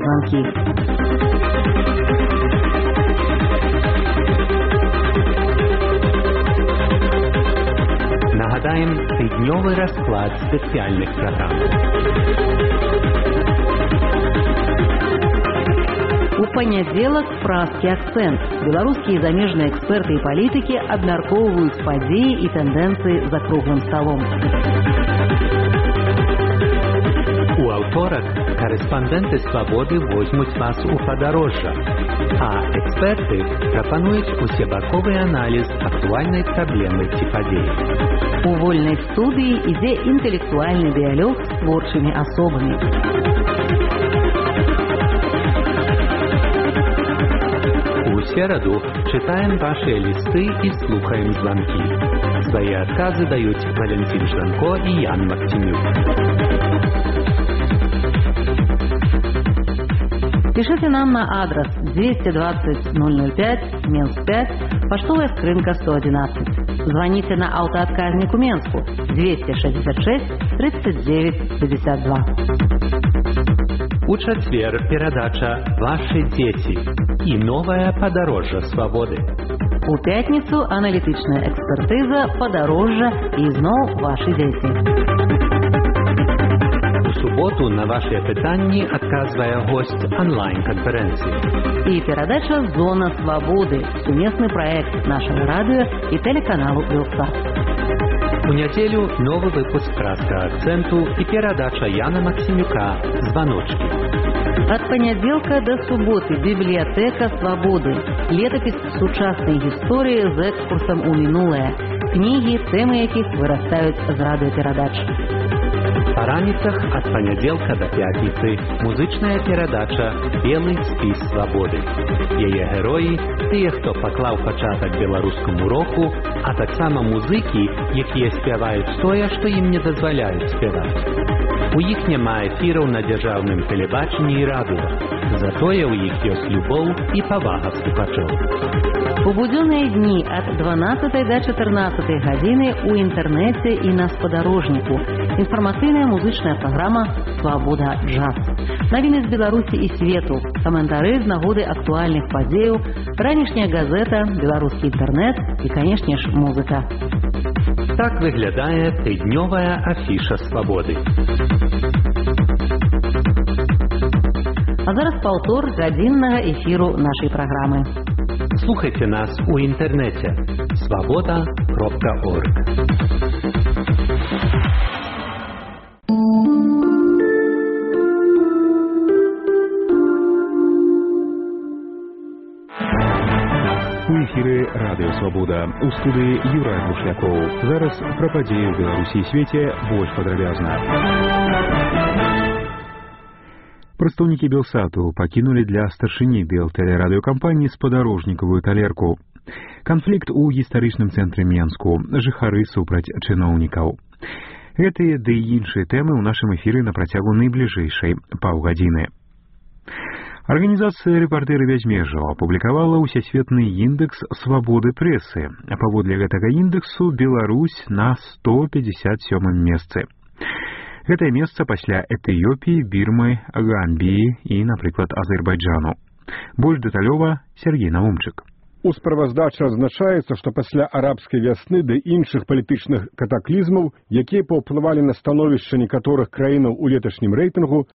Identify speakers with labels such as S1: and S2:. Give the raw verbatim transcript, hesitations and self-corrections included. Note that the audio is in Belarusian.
S1: звонки.
S2: Нагадаем тыднёвы расклад спецыяльных праграм.
S1: У панядзелак празкі акцэнт. Беларускія і замежныя эксперты і палітыкі абмяркоўваюць падзеі і тэндэнцыі за круглым сталом.
S2: У аўторак корэспандэнты «Свабоды» возьмуць вас у падарожжа, а эксперты прапануюць усебаковы аналіз актуальнай праблемы ці падзеі.
S1: У вольнай студыі ідзе інтэлектуальны дыялог з творчымі асобамі.
S2: У сераду читаем ваши листы и слухаем звонки. Свои отказы дают Валентин Жданко и Ян Мартинюк.
S1: Пишите нам на адрес двести двадцать ноль ноль пять, Минск пять, поштовая скрынка сто одиннадцать. Звоните на автоотказнику Менску двести шестьдесят шесть тридцать девять пятьдесят два.
S2: У четвер передача «Ваши дети» и новое подорожжа «Свободы».
S1: У пятницу аналитичная экспертиза «Подорожжа» и зноў «Ваши дети».
S2: У суботу на ваши пытанні адказвае гость онлайн-конференции.
S1: И передача «Зона свободы» – совместный проект нашего радио и телеканалу «Белсат».
S2: У неделю новый выпуск «Праска акценту» и передача Яна Максимюка «Звоночки».
S1: От понеделка до субботы библиотека свободы. Летопись сучасной истории с экскурсом у минулое. Книги, темы яких вырастают з радиопередач.
S2: По раніцах от понеделка до пятницы музычная передача «Белый спіс свободы». Яе герои – тыя, хто паклаў пачатак беларускаму року, а таксама музыкі, якія спяваюць тое, што ім не дазваляюць спяваць. У іх няма эфіраў на дзяржаўным тэлебачанні і радыё, затое ў іх ёсць любоў і павага слухачоў.
S1: У будённые дни от дванадцатай до чатырнаццатай гадзіны у интернете и на спадарожніку. Информативная музычная программа «Свобода джаз». Новины з Беларуси и свету, комментары з нагоды актуальных падзеяў, ранішняя газета, беларускі интернет и, конечно ж, музыка.
S2: Так выглядае тыднёвая афіша «Свободы».
S1: А зараз паўтор гадзіннага эфіру нашай праграмы.
S2: Слухайте нас у интернете свобода кропка орг.
S3: У эфіры радыё «Свабода». У студыі Юрай Бушлякоў. Зараз пра падзеі ў Беларусі і свеце больш падрабязна. Прадстаўнікі Белсату пакінулі для старшыні белтэлерадыёкампаніі спадарожнікавую талерку. Канфлікт у гістарычным цэнтры Менску, жыхары супраць чыноўнікаў. Гэтыя ды і іншыя тэмы ў нашым эфіры на працягу найбліжэйшай паўгадзіны. Арганізацыя «Рэпартэры бязмежжа» апублікавала ўсесветны індэкс свабоды прэсы, а паводле гэтага індэксу Беларусь на сто пятьдесят сёмым месцы. Гэтае месца пасля Этыёпіі, Бірмы, Гамбіі і, напрыклад, Азербайджану. Больш дэталёва Сергей Наумчык.
S4: У справаздачы адзначаецца, што пасля арабскай вясны ды іншых палітычных катаклізмаў, якія паўплывалі на становішча некаторых краінаў у леташнім рэйтынгу,